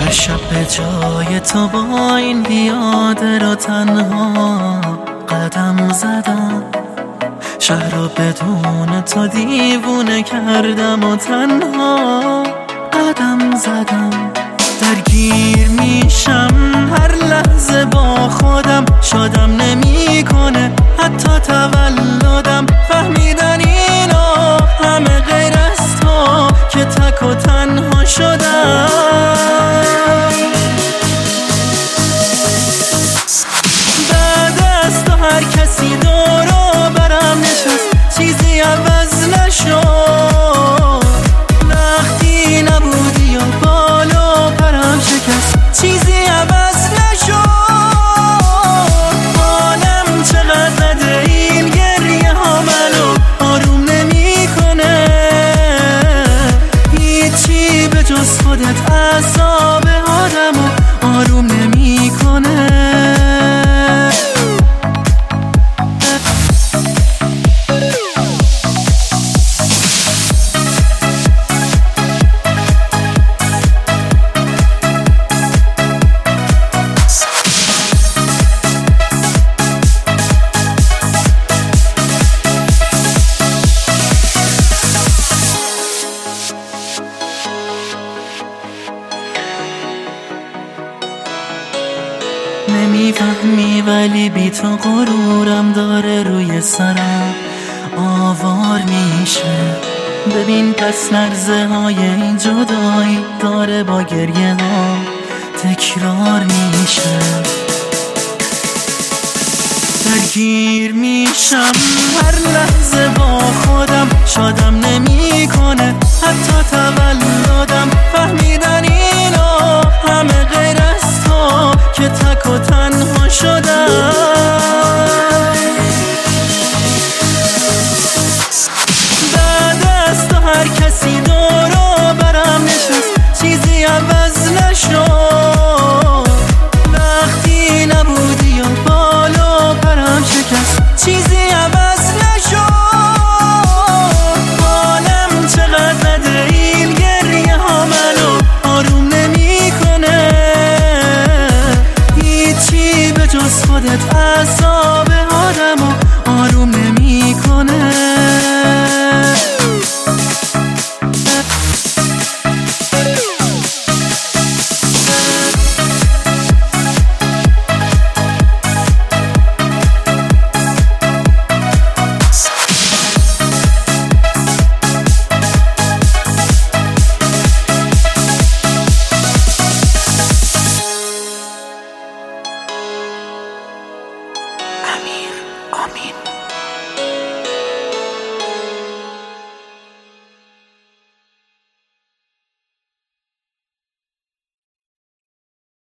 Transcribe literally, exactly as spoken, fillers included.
هر شب به جای تو با این پیاده رو تنها قدم زدم، شهر رو بدون تو دیوونه کردم و تنها قدم زدم. درگیر میشم هر لحظه با خودم، شادم نمیکنه حتی تولدم. فهمیدن اینا همه غیر از تو که تک و تنها شدم. بعد از تو هر کسی دورو برم نشست، چیزی عوض نشد. وقتی نبودی و بالو پرم شکست، چیزی عوض نشد. بالم چقدر زده این گریه ها منو آروم نمی کنه. هیچی به جز خودت اعصاب آدمو آروم نمی کنه. نمیفهمی ولی بی تو غرورم داره روی سرم آوار میشه. ببین پس لرزه های این جدایی داره با گریه ها تکرار میشه. درگیر میشم هر لحظه با خودم، شادم نمیکنه حتی تولد